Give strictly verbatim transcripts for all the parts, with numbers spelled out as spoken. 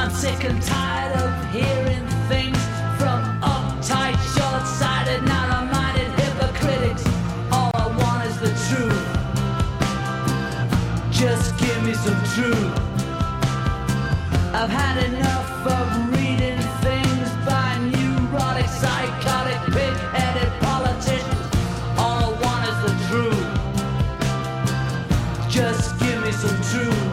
I'm sick and tired of hearing things from uptight, short-sighted, narrow-minded hypocritics. All I want is the truth. Just give me some truth. I've had enough of reading things by neurotic, psychotic, pig-headed politicians. All I want is the truth. Just give me some truth.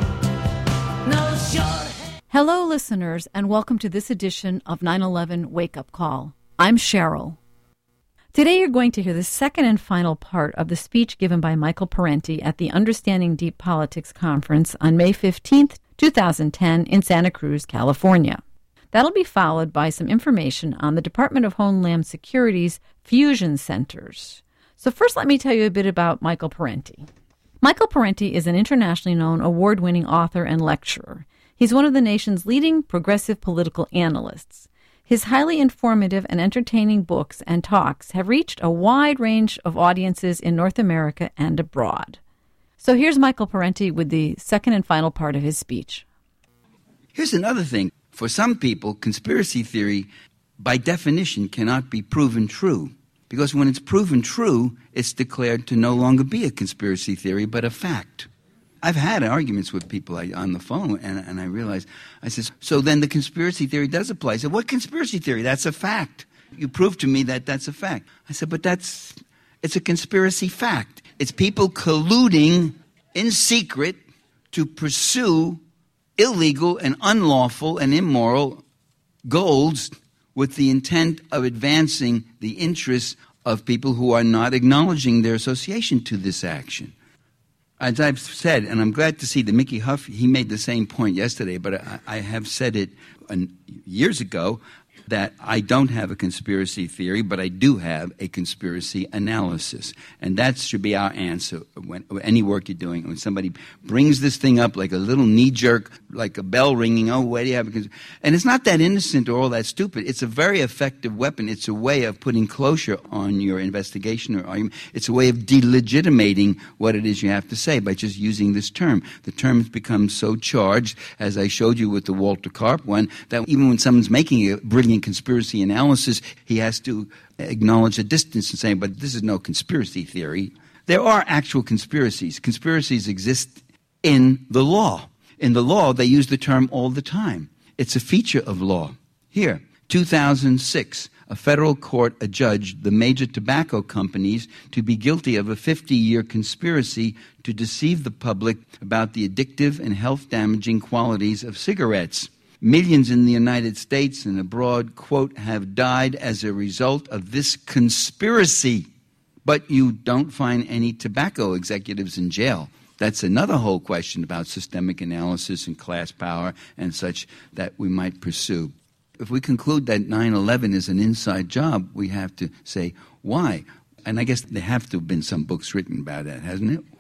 No short. Hello, listeners, and welcome to this edition of nine eleven Wake Up Call. I'm Cheryl. Today you're going to hear the second and final part of the speech given by Michael Parenti at the Understanding Deep Politics Conference on May fifteenth, twenty ten in Santa Cruz, California. That'll be followed by some information on the Department of Homeland Security's fusion centers. So first let me tell you a bit about Michael Parenti. Michael Parenti is an internationally known award-winning author and lecturer. He's one of the nation's leading progressive political analysts. His highly informative and entertaining books and talks have reached a wide range of audiences in North America and abroad. So here's Michael Parenti with the second and final part of his speech. Here's another thing. For some people, conspiracy theory, by definition, cannot be proven true. Because when it's proven true, it's declared to no longer be a conspiracy theory, but a fact. I've had arguments with people on the phone, and, and I realized, I said, so then the conspiracy theory does apply. I said, what conspiracy theory? That's a fact. You proved to me that that's a fact. I said, but that's, it's a conspiracy fact. It's people colluding in secret to pursue illegal and unlawful and immoral goals with the intent of advancing the interests of people who are not acknowledging their association to this action. As I've said, and I'm glad to see that Mickey Huff, he made the same point yesterday, but I, I have said it years ago, that I don't have a conspiracy theory, but I do have a conspiracy analysis. And that should be our answer when any work you're doing. When somebody brings this thing up like a little knee-jerk, like a bell ringing, oh, where do you have a conspiracy? And it's not that innocent or all that stupid. It's a very effective weapon. It's a way of putting closure on your investigation or argument. It's a way of delegitimating what it is you have to say by just using this term. The term has become so charged, as I showed you with the Walter Karp one, that even when someone's making a brilliant conspiracy analysis, he has to acknowledge a distance and say, but this is no conspiracy theory. There are actual conspiracies. Conspiracies exist in the law. In the law, they use the term all the time. It's a feature of law. Here, two thousand six, a federal court adjudged the major tobacco companies to be guilty of a fifty-year conspiracy to deceive the public about the addictive and health-damaging qualities of cigarettes. Millions in the United States and abroad, quote, have died as a result of this conspiracy. But you don't find any tobacco executives in jail. That's another whole question about systemic analysis and class power and such that we might pursue. If we conclude that nine eleven is an inside job, we have to say, why? And I guess there have to have been some books written about that, hasn't it?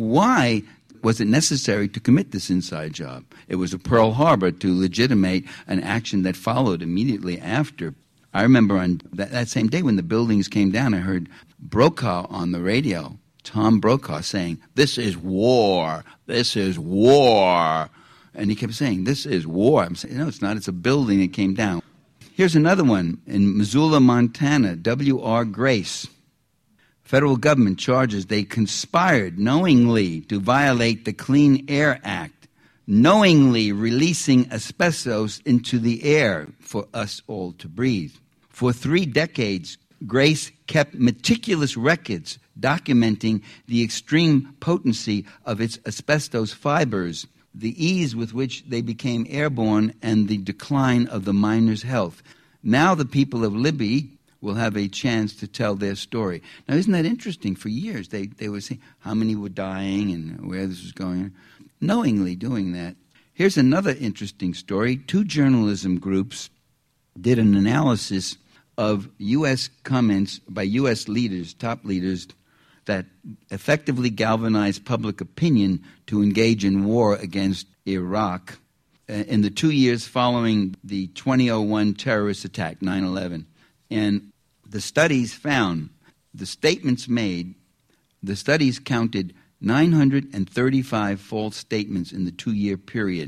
Why was it necessary to commit this inside job? It was a Pearl Harbor to legitimate an action that followed immediately after. I remember on that, that same day when the buildings came down, I heard Brokaw on the radio, Tom Brokaw, saying, this is war, this is war. And he kept saying, this is war. I'm saying, no, it's not, it's a building that came down. Here's another one in Missoula, Montana, W R Grace. Federal government charges they conspired knowingly to violate the Clean Air Act, knowingly releasing asbestos into the air for us all to breathe. For three decades, Grace kept meticulous records documenting the extreme potency of its asbestos fibers, the ease with which they became airborne, and the decline of the miners' health. Now the people of Libby will have a chance to tell their story. Now, isn't that interesting? For years, they, they were saying how many were dying and where this was going, knowingly doing that. Here's another interesting story. Two journalism groups did an analysis of U S comments by U S leaders, top leaders, that effectively galvanized public opinion to engage in war against Iraq in the two years following the two thousand one terrorist attack, nine eleven. And the studies found, the statements made, the studies counted nine hundred thirty-five false statements in the two-year period.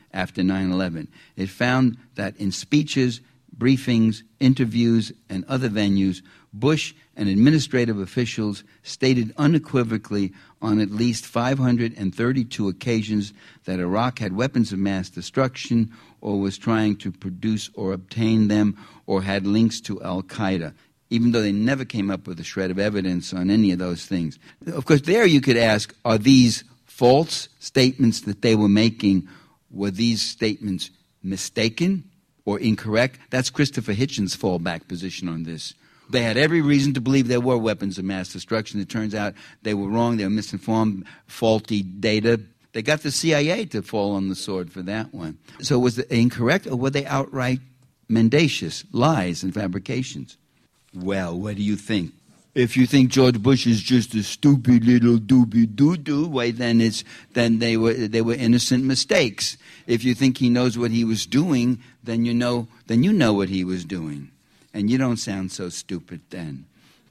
after nine eleven. It found that in speeches, briefings, interviews, and other venues, Bush and administrative officials stated unequivocally on at least five hundred thirty-two occasions that Iraq had weapons of mass destruction or was trying to produce or obtain them or had links to al-Qaeda, even though they never came up with a shred of evidence on any of those things. Of course, there you could ask, are these false statements that they were making, were these statements mistaken or incorrect? That's Christopher Hitchens' fallback position on this. They had every reason to believe there were weapons of mass destruction. It turns out they were wrong. They were misinformed, faulty data. They got the C I A to fall on the sword for that one. So was it incorrect, or were they outright mendacious lies and fabrications? Well, what do you think? If you think George Bush is just a stupid little doobie-doo-doo, why then it's then they were they were innocent mistakes. If you think he knows what he was doing, then you know then you know what he was doing. And you don't sound so stupid then.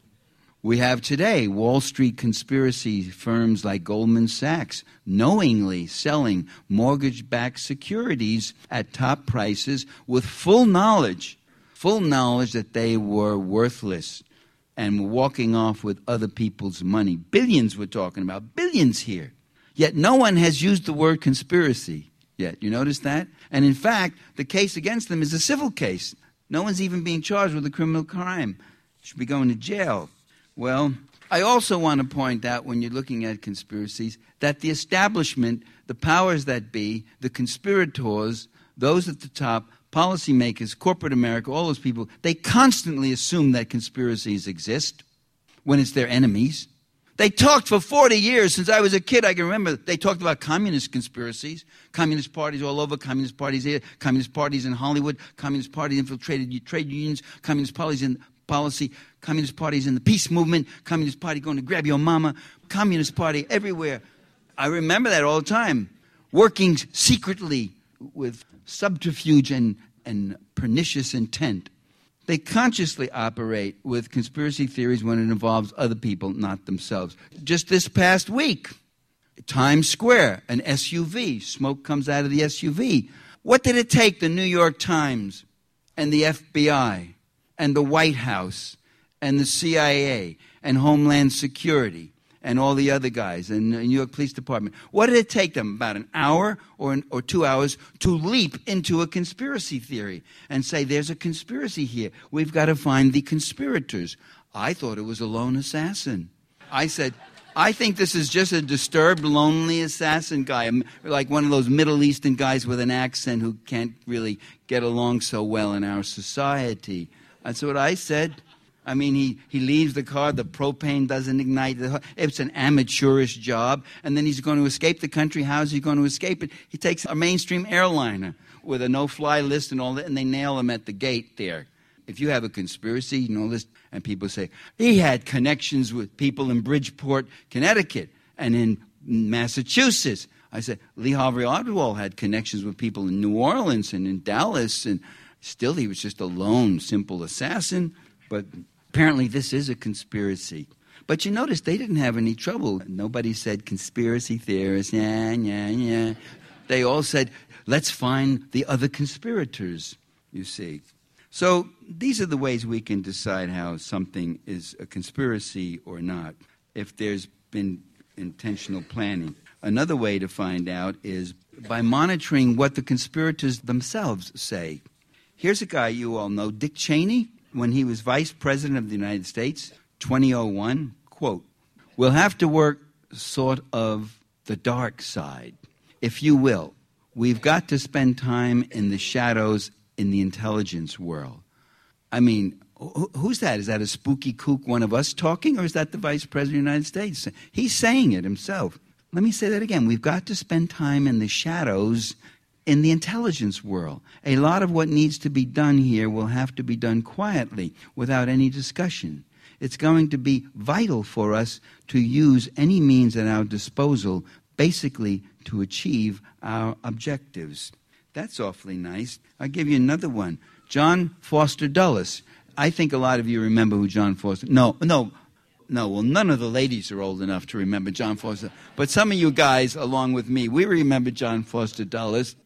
We have today Wall Street conspiracy firms like Goldman Sachs knowingly selling mortgage-backed securities at top prices with full knowledge, full knowledge that they were worthless and walking off with other people's money. Billions we're talking about, billions here. Yet no one has used the word conspiracy yet. You notice that? And in fact, the case against them is a civil case. No one's even being charged with a criminal crime. Should be going to jail. Well, I also want to point out when you're looking at conspiracies that the establishment, the powers that be, the conspirators, those at the top, policymakers, corporate America, all those people, they constantly assume that conspiracies exist when it's their enemies. They talked for forty years. Since I was a kid, I can remember they talked about communist conspiracies, communist parties all over, communist parties here, communist parties in Hollywood, communist parties infiltrated trade unions, communist parties in policy, communist parties in the peace movement, communist party going to grab your mama, communist party everywhere. I remember that all the time, working secretly with subterfuge and, and pernicious intent. They consciously operate with conspiracy theories when it involves other people, not themselves. Just this past week, Times Square, an S U V, smoke comes out of the S U V. What did it take the New York Times and the F B I and the White House and the C I A and Homeland Security and all the other guys and the New York Police Department? What did it take them, about an hour or, an, or two hours, to leap into a conspiracy theory and say, there's a conspiracy here. We've got to find the conspirators. I thought it was a lone assassin. I said, I think this is just a disturbed, lonely assassin guy, like one of those Middle Eastern guys with an accent who can't really get along so well in our society. That's what I said. I mean, he, he leaves the car, the propane doesn't ignite. It's an amateurish job. And then he's going to escape the country. How is he going to escape it? He takes a mainstream airliner with a no-fly list and all that, and they nail him at the gate there. If you have a conspiracy, you know this, and people say, he had connections with people in Bridgeport, Connecticut, and in Massachusetts. I said, Lee Harvey Oswald had connections with people in New Orleans and in Dallas, and still he was just a lone, simple assassin. But apparently this is a conspiracy. But you notice they didn't have any trouble. Nobody said conspiracy theorists, yeah, yeah, yeah. They all said, let's find the other conspirators, you see. So these are the ways we can decide how something is a conspiracy or not, if there's been intentional planning. Another way to find out is by monitoring what the conspirators themselves say. Here's a guy you all know, Dick Cheney. When he was vice president of the United States, twenty oh one, quote, we'll have to work sort of the dark side, if you will. We've got to spend time in the shadows in the intelligence world. I mean, wh- who's that? Is that a spooky kook, one of us talking, or is that the vice president of the United States? He's saying it himself. Let me say that again. We've got to spend time in the shadows in the intelligence world. A lot of what needs to be done here will have to be done quietly, without any discussion. It's going to be vital for us to use any means at our disposal, basically to achieve our objectives. That's awfully nice. I'll give you another one. John Foster Dulles. I think a lot of you remember who John Foster... No, no, no. Well, none of the ladies are old enough to remember John Foster. But some of you guys, along with me, we remember John Foster Dulles.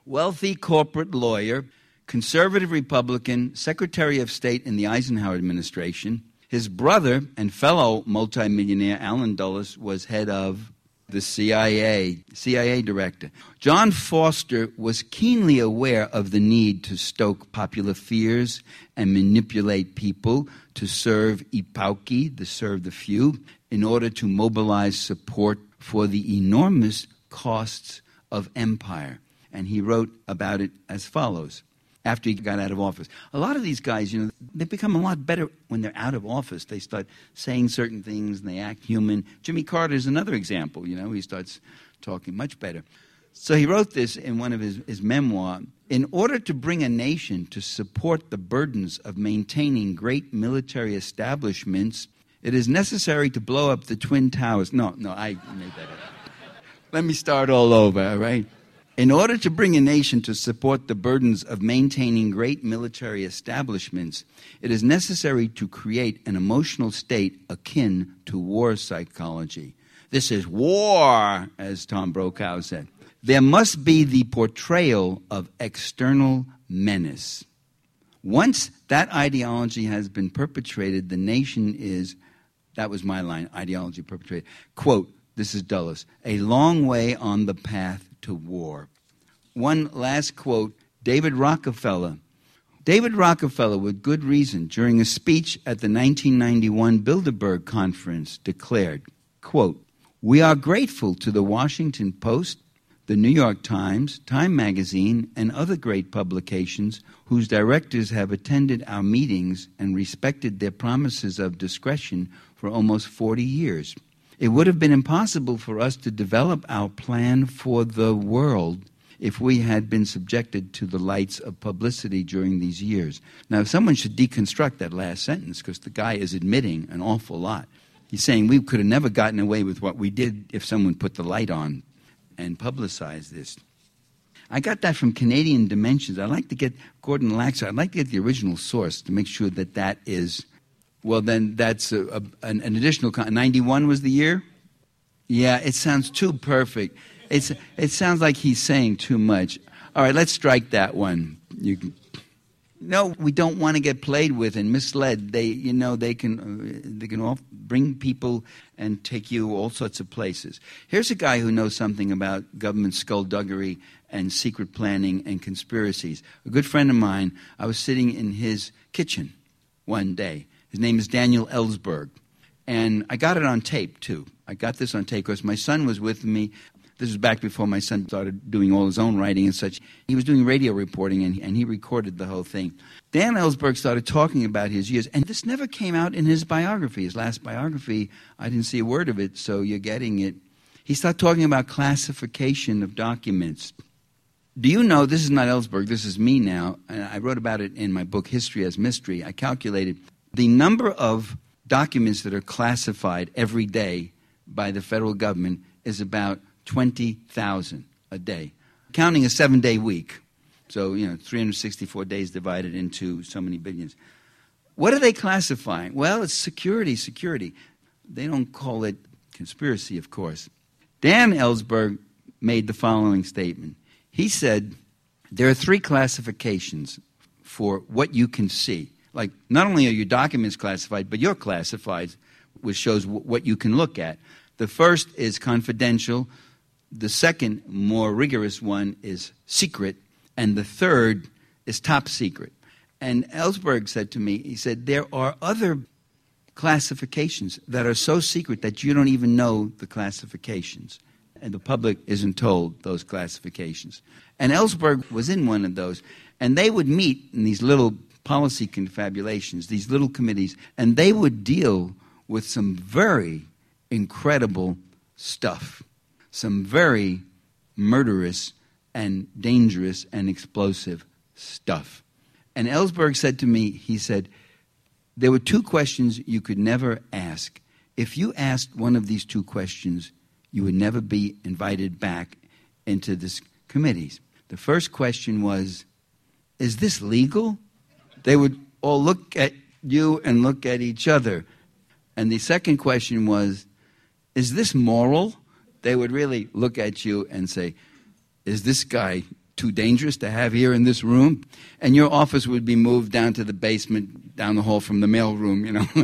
wealthy corporate lawyer, conservative Republican, Secretary of State in the Eisenhower administration. His brother and fellow multimillionaire Allen Dulles was head of the C I A, C I A director. John Foster was keenly aware of the need to stoke popular fears and manipulate people to serve epauki, to serve the few, in order to mobilize support for the enormous costs of empire. And he wrote about it as follows. After he got out of office. A lot of these guys, you know, they become a lot better when they're out of office. They start saying certain things and they act human. Jimmy Carter is another example, you know. He starts talking much better. So he wrote this in one of his, his memoirs. In order to bring a nation to support the burdens of maintaining great military establishments, it is necessary to blow up the Twin Towers. No, no, I made that up. Let me start all over, all right? In order to bring a nation to support the burdens of maintaining great military establishments, it is necessary to create an emotional state akin to war psychology. This is war, as Tom Brokaw said. There must be the portrayal of external menace. Once that ideology has been perpetrated, the nation is, that was my line, ideology perpetrated, quote, this is Dulles, a long way on the path to war. One last quote, David Rockefeller. David Rockefeller, with good reason, during a speech at the nineteen ninety-one Bilderberg Conference, declared, quote, we are grateful to the Washington Post, the New York Times, Time Magazine, and other great publications whose directors have attended our meetings and respected their promises of discretion for almost forty years. It would have been impossible for us to develop our plan for the world if we had been subjected to the lights of publicity during these years. Now, someone should deconstruct that last sentence because the guy is admitting an awful lot. He's saying we could have never gotten away with what we did if someone put the light on and publicized this. I got that from Canadian Dimensions. I'd like to get Gordon Laxer. I'd like to get the original source to make sure that that is... Well, then that's a, a, an, an additional... Con- ninety-one was the year? Yeah, it sounds too perfect. It's, it sounds like he's saying too much. All right, let's strike that one. You can, no, we don't want to get played with and misled. They, you know, they can, uh, they can all bring people and take you all sorts of places. Here's a guy who knows something about government skullduggery and secret planning and conspiracies. A good friend of mine, I was sitting in his kitchen one day. His name is Daniel Ellsberg. And I got it on tape, too. I got this on tape because my son was with me. This was back before my son started doing all his own writing and such. He was doing radio reporting, and, and he recorded the whole thing. Dan Ellsberg started talking about his years, and this never came out in his biography. His last biography, I didn't see a word of it, so you're getting it. He started talking about classification of documents. Do you know, this is not Ellsberg, this is me now, and I wrote about it in my book, History as Mystery. I calculated the number of documents that are classified every day by the federal government is about twenty thousand a day, counting a seven-day week. So, you know, three hundred sixty-four days divided into so many billions. What are they classifying? Well, it's security, security. They don't call it conspiracy, of course. Dan Ellsberg made the following statement. He said, there are three classifications for what you can see. Like, not only are your documents classified, but you're classified, which shows w- what you can look at. The first is confidential. The second, more rigorous one, is secret. And the third is top secret. And Ellsberg said to me, he said, there are other classifications that are so secret that you don't even know the classifications. And the public isn't told those classifications. And Ellsberg was in one of those. And they would meet in these little policy confabulations, these little committees, and they would deal with some very incredible stuff, some very murderous and dangerous and explosive stuff. And Ellsberg said to me, he said, there were two questions you could never ask. If you asked one of these two questions, you would never be invited back into this committees. The first question was, is this legal? They would all look at you and look at each other. And the second question was, is this moral? They would really look at you and say, is this guy too dangerous to have here in this room, and your office would be moved down to the basement, down the hall from the mailroom, you know.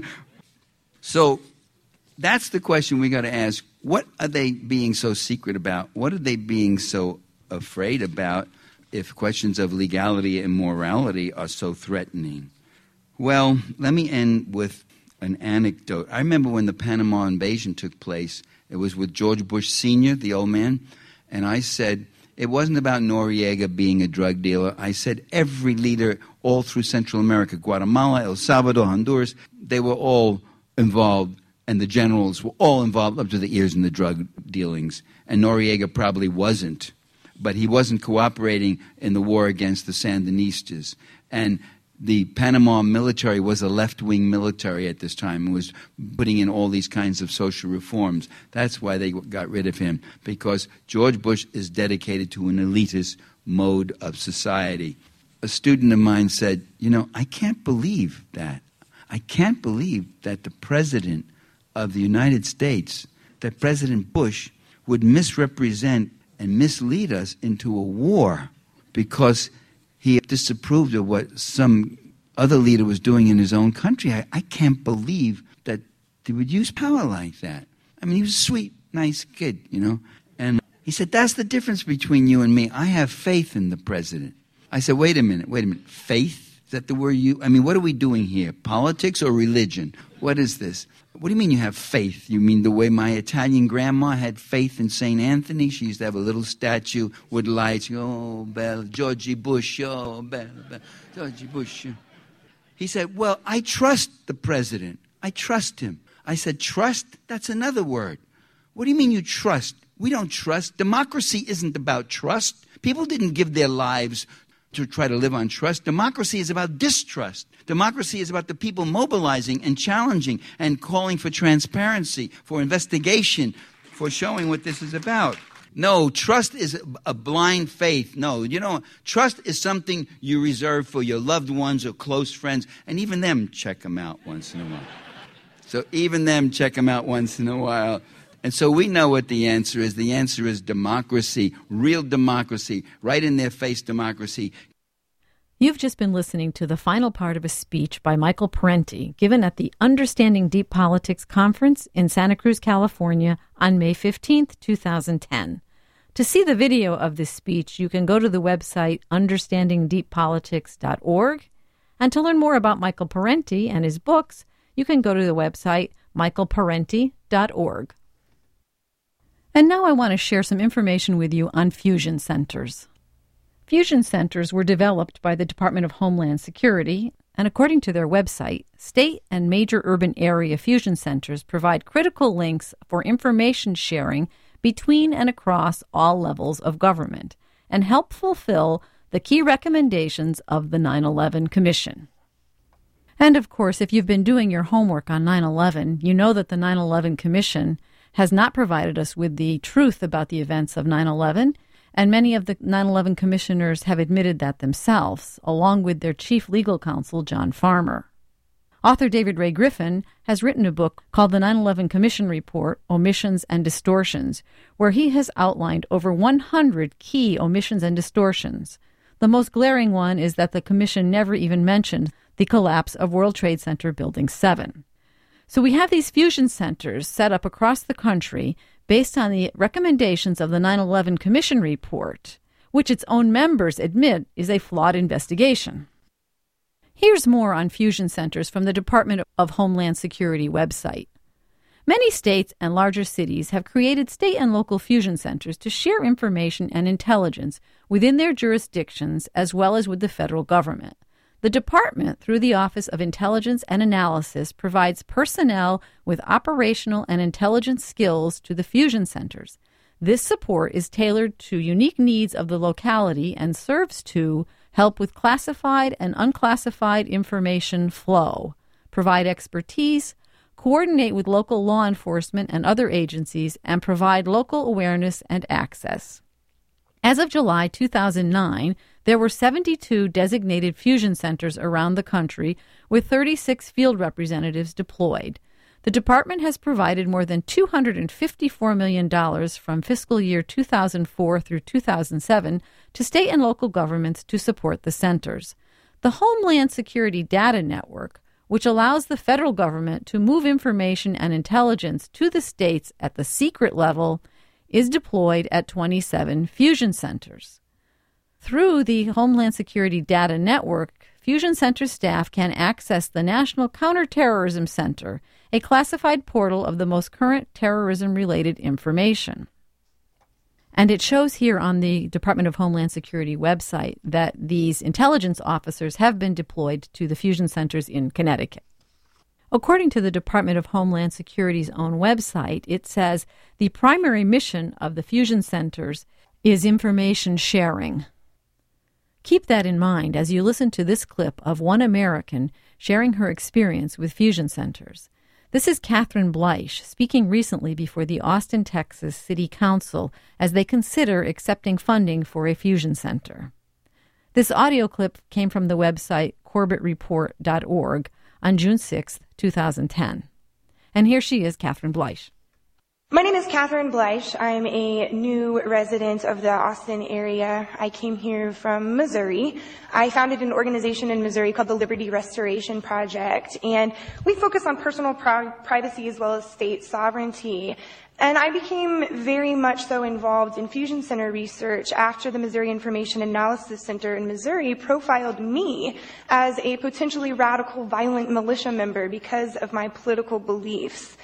So that's the question we got to ask. What are they being so secret about? What are they being so afraid about if questions of legality and morality are so threatening? Well, let me end with an anecdote. I remember when the Panama invasion took place, it was with George Bush Senior, the old man, and I said, it wasn't about Noriega being a drug dealer. I said every leader all through Central America, Guatemala, El Salvador, Honduras, they were all involved, and the generals were all involved up to the ears in the drug dealings. And Noriega probably wasn't, but he wasn't cooperating in the war against the Sandinistas. And the Panama military was a left-wing military at this time and was putting in all these kinds of social reforms. That's why they got rid of him, because George Bush is dedicated to an elitist mode of society. A student of mine said, you know, I can't believe that. I can't believe that the president of the United States, that President Bush, would misrepresent and mislead us into a war because he disapproved of what some other leader was doing in his own country. I, I can't believe that they would use power like that. I mean, he was a sweet, nice kid, you know. And he said, that's the difference between you and me. I have faith in the president. I said, wait a minute, wait a minute. Faith? Is that the word you... I mean, what are we doing here? Politics or religion? What is this? What do you mean you have faith? You mean the way my Italian grandma had faith in Saint Anthony? She used to have a little statue with lights. Oh, bella, Georgie Bush, oh, bella, bella, Georgie Bush. He said, well, I trust the president. I trust him. I said, trust? That's another word. What do you mean you trust? We don't trust. Democracy isn't about trust. People didn't give their lives to try to live on trust. Democracy is about distrust. Democracy is about the people mobilizing and challenging and calling for transparency, for investigation, for showing what this is about. No, trust is a blind faith. No, you know, trust is something you reserve for your loved ones or close friends, and even them check them out once in a while. So even them check them out once in a while. And so we know what the answer is. The answer is democracy, real democracy, right in their face democracy. You've just been listening to the final part of a speech by Michael Parenti given at the Understanding Deep Politics Conference in Santa Cruz, California on May fifteenth, two thousand ten. To see the video of this speech, you can go to the website understanding deep politics dot org. And to learn more about Michael Parenti and his books, you can go to the website michael parenti dot org. And now I want to share some information with you on fusion centers. Fusion centers were developed by the Department of Homeland Security, and according to their website, state and major urban area fusion centers provide critical links for information sharing between and across all levels of government and help fulfill the key recommendations of the nine eleven Commission. And of course, if you've been doing your homework on nine eleven, you know that the nine eleven Commission has not provided us with the truth about the events of nine eleven, and many of the nine eleven commissioners have admitted that themselves, along with their chief legal counsel, John Farmer. Author David Ray Griffin has written a book called The nine eleven Commission Report, Omissions and Distortions, where he has outlined over one hundred key omissions and distortions. The most glaring one is that the Commission never even mentioned the collapse of World Trade Center Building seven. So we have these fusion centers set up across the country based on the recommendations of the nine eleven Commission Report, which its own members admit is a flawed investigation. Here's more on fusion centers from the Department of Homeland Security website. Many states and larger cities have created state and local fusion centers to share information and intelligence within their jurisdictions as well as with the federal government. The department, through the Office of Intelligence and Analysis, provides personnel with operational and intelligence skills to the fusion centers. This support is tailored to unique needs of the locality and serves to help with classified and unclassified information flow, provide expertise, coordinate with local law enforcement and other agencies, and provide local awareness and access. As of July two thousand nine, there were seventy-two designated fusion centers around the country with thirty-six field representatives deployed. The department has provided more than two hundred fifty-four million dollars from fiscal year two thousand four through two thousand seven to state and local governments to support the centers. The Homeland Security Data Network, which allows the federal government to move information and intelligence to the states at the secret level, is deployed at twenty-seven fusion centers. Through the Homeland Security Data Network, Fusion Center staff can access the National Counterterrorism Center, a classified portal of the most current terrorism-related information. And it shows here on the Department of Homeland Security website that these intelligence officers have been deployed to the fusion centers in Connecticut. According to the Department of Homeland Security's own website, it says the primary mission of the fusion centers is information sharing. Keep that in mind as you listen to this clip of one American sharing her experience with fusion centers. This is Catherine Bleich speaking recently before the Austin, Texas City Council as they consider accepting funding for a fusion center. This audio clip came from the website corbett report dot org on June sixth, two thousand ten. And here she is, Catherine Bleich. My name is Catherine Bleich. I'm a new resident of the Austin area. I came here from Missouri. I founded an organization in Missouri called the Liberty Restoration Project, and we focus on personal pri- privacy as well as state sovereignty. And I became very much so involved in Fusion Center research after the Missouri Information Analysis Center in Missouri profiled me as a potentially radical violent militia member because of my political beliefs.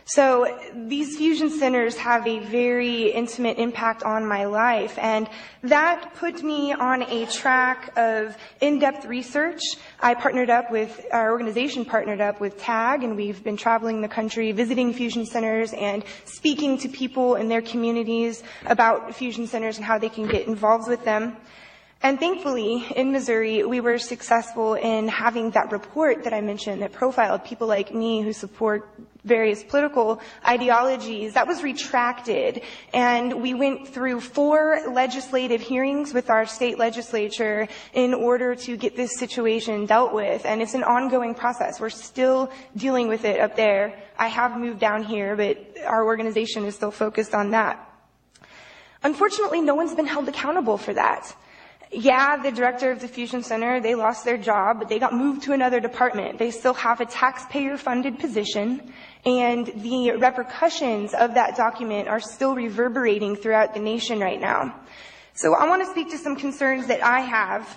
So these fusion centers have a very intimate impact on my life, and that put me on a track of in-depth research. I partnered up with, our organization partnered up with TAG, and we've been traveling the country visiting fusion centers and speaking to people in their communities about fusion centers and how they can get involved with them. And thankfully, in Missouri, we were successful in having that report that I mentioned that profiled people like me who support various political ideologies. That was retracted, and we went through four legislative hearings with our state legislature in order to get this situation dealt with, and it's an ongoing process. We're still dealing with it up there. I have moved down here, but our organization is still focused on that. Unfortunately, no one's been held accountable for that. Yeah, the director of the Fusion Center, they lost their job, but they got moved to another department. They still have a taxpayer-funded position, and the repercussions of that document are still reverberating throughout the nation right now. So I want to speak to some concerns that I have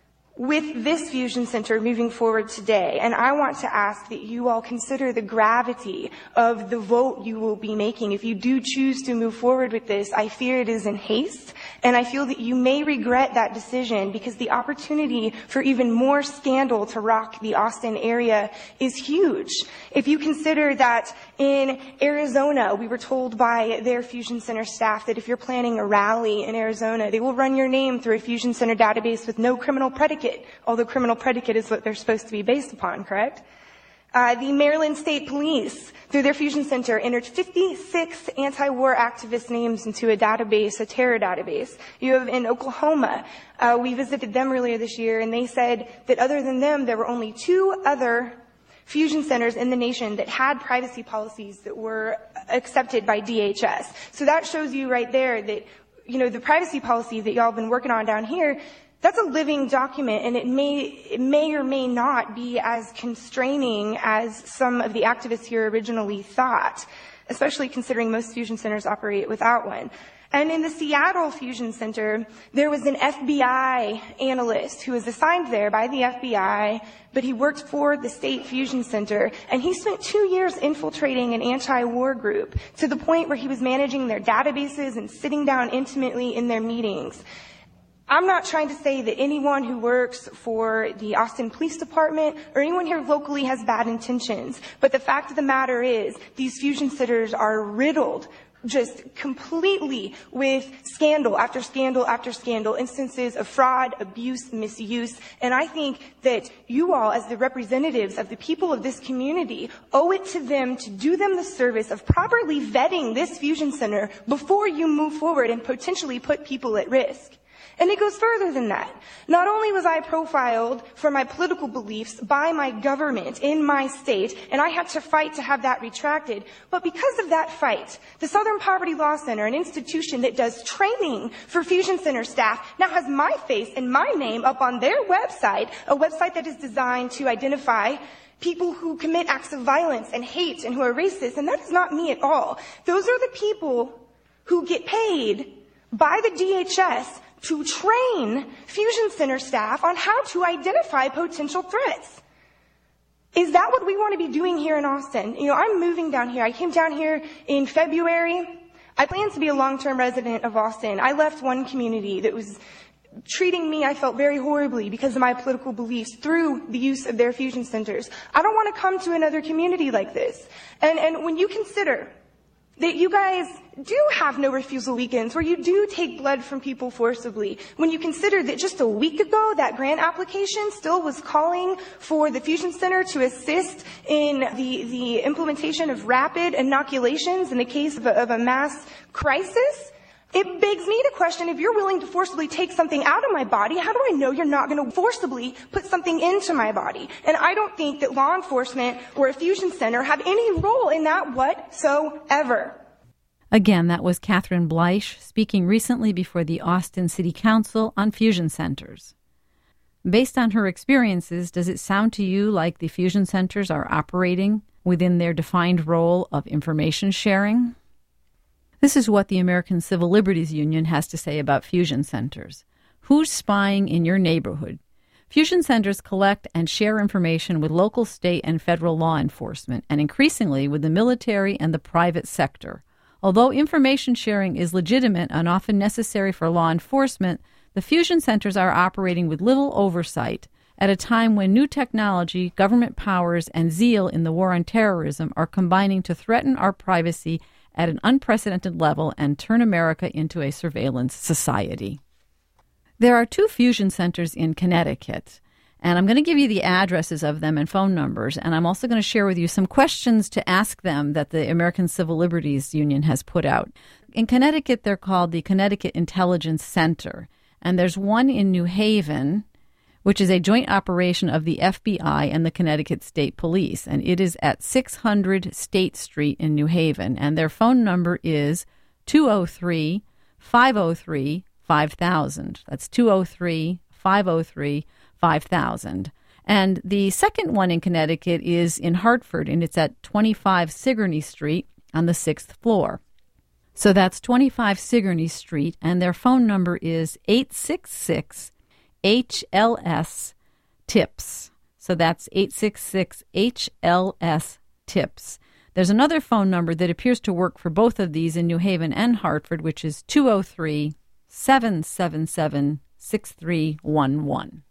with this Fusion Center moving forward today, and I want to ask that you all consider the gravity of the vote you will be making. If you do choose to move forward with this, I fear it is in haste, and I feel that you may regret that decision because the opportunity for even more scandal to rock the Austin area is huge. If you consider that in Arizona, we were told by their Fusion Center staff that if you're planning a rally in Arizona, they will run your name through a Fusion Center database with no criminal predicate. Although criminal predicate is what they're supposed to be based upon, correct? Uh, the Maryland State Police, through their Fusion Center, entered fifty-six anti-war activist names into a database, a terror database. You have in Oklahoma, uh, we visited them earlier this year, and they said that other than them, there were only two other fusion centers in the nation that had privacy policies that were accepted by D H S. So that shows you right there that, you know, the privacy policy that y'all have been working on down here, that's a living document, and it may, it may or may not be as constraining as some of the activists here originally thought, especially considering most fusion centers operate without one. And in the Seattle Fusion Center, there was an F B I analyst who was assigned there by the F B I, but he worked for the State Fusion Center, and he spent two years infiltrating an anti-war group to the point where he was managing their databases and sitting down intimately in their meetings. I'm not trying to say that anyone who works for the Austin Police Department or anyone here locally has bad intentions, but the fact of the matter is these fusion centers are riddled just completely with scandal after scandal after scandal, instances of fraud, abuse, misuse, and I think that you all, as the representatives of the people of this community, owe it to them to do them the service of properly vetting this fusion center before you move forward and potentially put people at risk. And it goes further than that. Not only was I profiled for my political beliefs by my government in my state, and I had to fight to have that retracted, but because of that fight, the Southern Poverty Law Center, an institution that does training for Fusion Center staff, now has my face and my name up on their website, a website that is designed to identify people who commit acts of violence and hate and who are racist, and that is not me at all. Those are the people who get paid by the D H S to train Fusion Center staff on how to identify potential threats. Is that what we want to be doing here in Austin? You know, I'm moving down here. I came down here in February. I plan to be a long-term resident of Austin. I left one community that was treating me, I felt, very horribly because of my political beliefs through the use of their fusion centers. I don't want to come to another community like this. And, and when you consider that you guys do have no refusal weekends, where you do take blood from people forcibly, when you consider that just a week ago that grant application still was calling for the Fusion Center to assist in the, the implementation of rapid inoculations in the case of a, of a mass crisis, it begs me to question, if you're willing to forcibly take something out of my body, how do I know you're not going to forcibly put something into my body? And I don't think that law enforcement or a fusion center have any role in that whatsoever. Again, that was Catherine Bleich speaking recently before the Austin City Council on fusion centers. Based on her experiences, does it sound to you like the fusion centers are operating within their defined role of information sharing? This is what the American Civil Liberties Union has to say about fusion centers. Who's spying in your neighborhood? Fusion centers collect and share information with local, state, and federal law enforcement, and increasingly with the military and the private sector. Although information sharing is legitimate and often necessary for law enforcement, the fusion centers are operating with little oversight at a time when new technology, government powers, and zeal in the war on terrorism are combining to threaten our privacy at an unprecedented level and turn America into a surveillance society. There are two fusion centers in Connecticut, and I'm going to give you the addresses of them and phone numbers, and I'm also going to share with you some questions to ask them that the American Civil Liberties Union has put out. In Connecticut, they're called the Connecticut Intelligence Center, and there's one in New Haven, which is a joint operation of the F B I and the Connecticut State Police, and it is at six hundred State Street in New Haven, and their phone number is two oh three, five oh three, five thousand. That's two oh three, five oh three, five thousand. And the second one in Connecticut is in Hartford, and it's at twenty-five Sigourney Street on the sixth floor. So that's twenty-five Sigourney Street, and their phone number is eight six six, H L S TIPS. So that's eight six six, H L S TIPS. There's another phone number that appears to work for both of these in New Haven and Hartford, which is two oh three, seven seven seven, six three one one.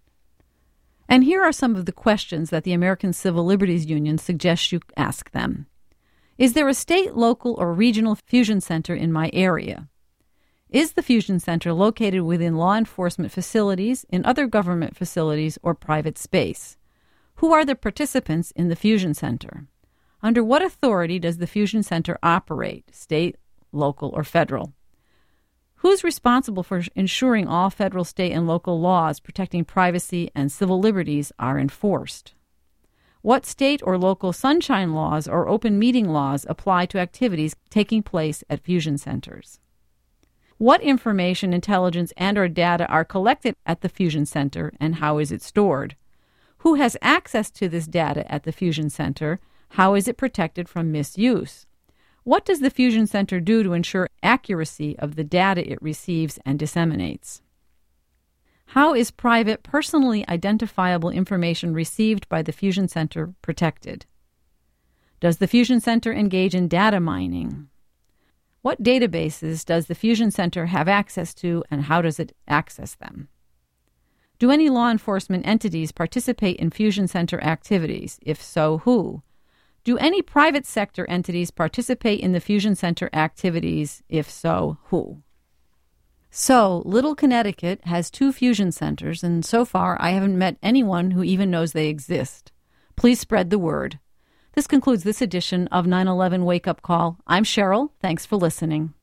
And here are some of the questions that the American Civil Liberties Union suggests you ask them. Is there a state, local, or regional fusion center in my area? Is the fusion center located within law enforcement facilities, in other government facilities, or private space? Who are the participants in the fusion center? Under what authority does the fusion center operate, state, local, or federal? Who's responsible for ensuring all federal, state, and local laws protecting privacy and civil liberties are enforced? What state or local sunshine laws or open meeting laws apply to activities taking place at fusion centers? What information, intelligence, and or data are collected at the fusion center, and how is it stored? Who has access to this data at the fusion center? How is it protected from misuse? What does the fusion center do to ensure accuracy of the data it receives and disseminates? How is private, personally identifiable information received by the fusion center protected? Does the fusion center engage in data mining? What databases does the fusion center have access to, and how does it access them? Do any law enforcement entities participate in fusion center activities? If so, who? Do any private sector entities participate in the fusion center activities? If so, who? So, Little Connecticut has two fusion centers, and so far I haven't met anyone who even knows they exist. Please spread the word. This concludes this edition of nine eleven Wake Up Call. I'm Cheryl. Thanks for listening.